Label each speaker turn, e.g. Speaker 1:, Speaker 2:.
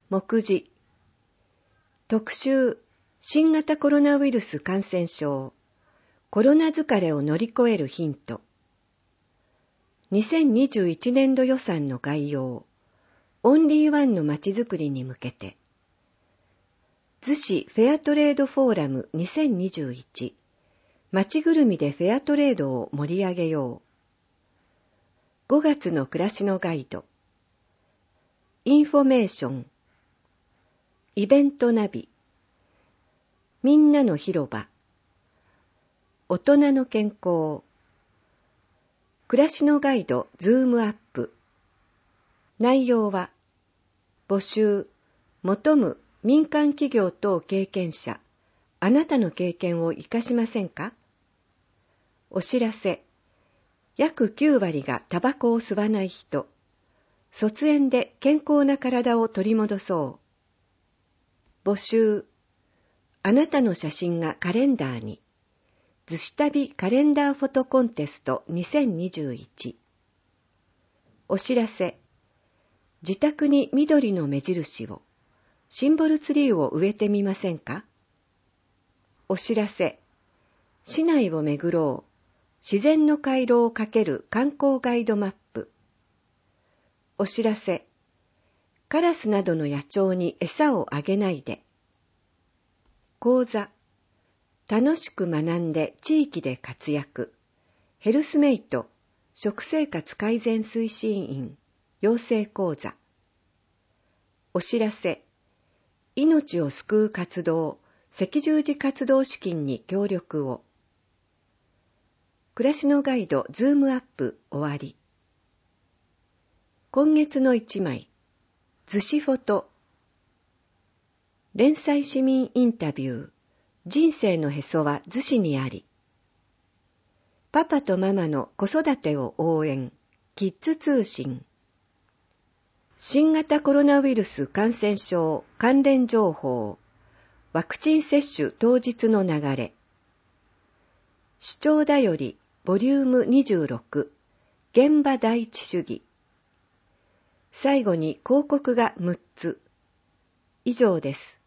Speaker 1: 目次特集新型コロナウイルス感染症コロナ疲れを乗り越えるヒント2021年度予算の概要オンリーワンのまちづくりに向けて逗子フェアトレードフォーラム2021まちぐるみでフェアトレードを盛り上げよう5月の暮らしのガイドインフォメーションイベントナビみんなの広場大人の健康暮らしのガイドズームアップ内容は募集求む民間企業等経験者あなたの経験を生かしませんかお知らせ約9割がタバコを吸わない人卒園で健康な体を取り戻そう募集あなたの写真がカレンダーに逗子旅カレンダーフォトコンテスト2021お知らせ自宅に緑の目印をシンボルツリーを植えてみませんかお知らせ市内を巡ろう自然の回廊をかける観光ガイドマップお知らせカラスなどの野鳥に餌をあげないで講座楽しく学んで地域で活躍ヘルスメイト食生活改善推進員養成講座お知らせ命を救う活動赤十字活動資金に協力を暮らしのガイドズームアップ終わり今月の一枚逗子フォト連載市民インタビュー人生のへそは逗子にありパパとママの子育てを応援キッズ通信新型コロナウイルス感染症関連情報ワクチン接種当日の流れ視聴だよりボリューム26現場第一主義最後に広告が6つ以上です。